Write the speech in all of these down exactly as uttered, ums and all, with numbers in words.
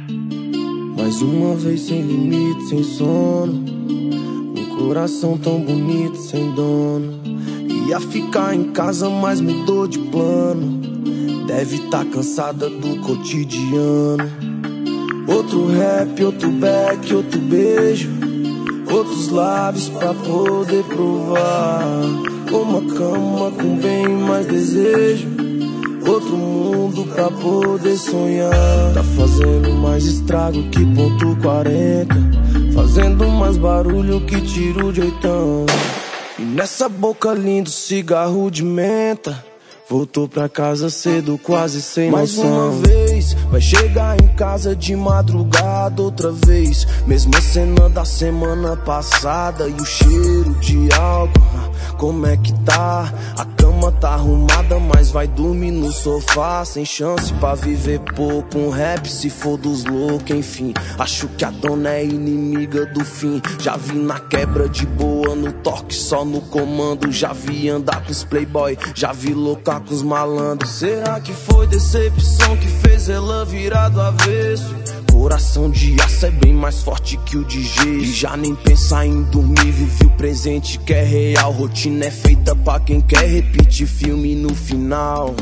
Mais uma vez sem limite, sem sono. Um coração tão bonito, sem dono. Ia ficar em casa, mas mudou de plano. Deve tá cansada do cotidiano. Outro rap, outro back, outro beijo. Outros lábios pra poder provar. Uma cama com bem mais desejo. Outro mundo pra poder sonhar. Tá fazendo mais estrago que ponto quarenta. Fazendo mais barulho que tiro de oitão. E nessa boca lindo cigarro de menta. Voltou pra casa cedo, quase sem noção. Mais uma vez, vai chegar em casa de madrugada outra vez. Mesma cena da semana passada. E o cheiro de álcool, como é que tá? A cama tá arrumada, mas vai dormir no sofá. Sem chance pra viver pouco. Um rap se for dos loucos, enfim. Acho que a dona é inimiga do fim. Já vi na quebra de boa, no toque só no comando. Já vi andar com os playboy, já vi louca com os malandros. Será que foi decepção que fez ela virar do avesso? Coração de aço é bem mais forte que o de gesso. E já nem pensar em dormir, vive o presente que é real. Rotina é feita pra quem quer repetir filme no final.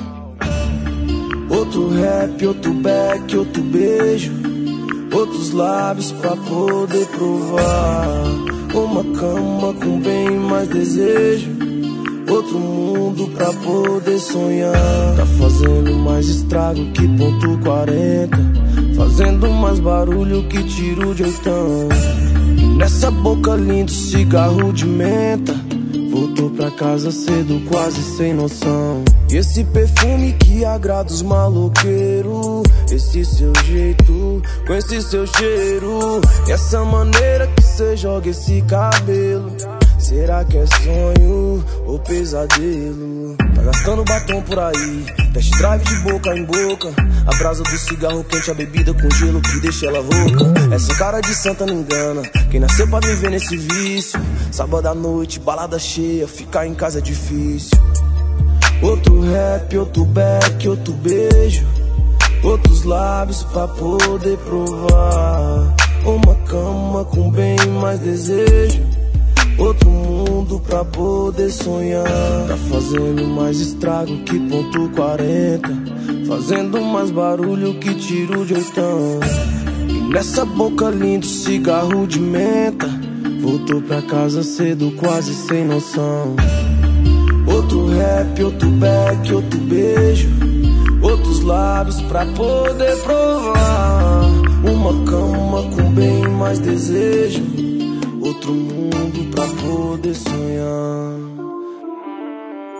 Outro rap, outro back, outro beijo. Outros lábios pra poder provar. Uma cama com bem mais desejo. Outro mundo pra poder sonhar. Tá fazendo mais estrago que ponto quarenta. Fazendo mais barulho que tiro de oitão. E nessa boca lindo cigarro de menta. Voltou pra casa cedo, quase sem noção. E esse perfume que agrada os maloqueiros. Esse seu jeito, com esse seu cheiro. E essa maneira que cê joga esse cabelo. Será que é sonho ou pesadelo? Tá gastando batom por aí, test drive de boca em boca. A brasa do cigarro quente, a bebida com gelo que deixa ela rouca. Essa cara de santa não engana, quem nasceu pra viver nesse vício. Sábado à noite, balada cheia, ficar em casa é difícil. Outro rap, outro back, outro beijo. Outros lábios pra poder provar. Uma cama com bem mais desejo. Outro mundo pra poder sonhar. Tá fazendo mais estrago que ponto quarenta. Fazendo mais barulho que tiro de oitão. E nessa boca lindo cigarro de menta. Voltou pra casa cedo, quase sem noção. Outro rap, outro back, outro beijo. Outros lábios pra poder provar. Uma cama com bem mais desejo. Outro mundo pra poder sonhar.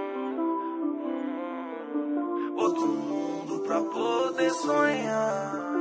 Outro mundo pra poder sonhar.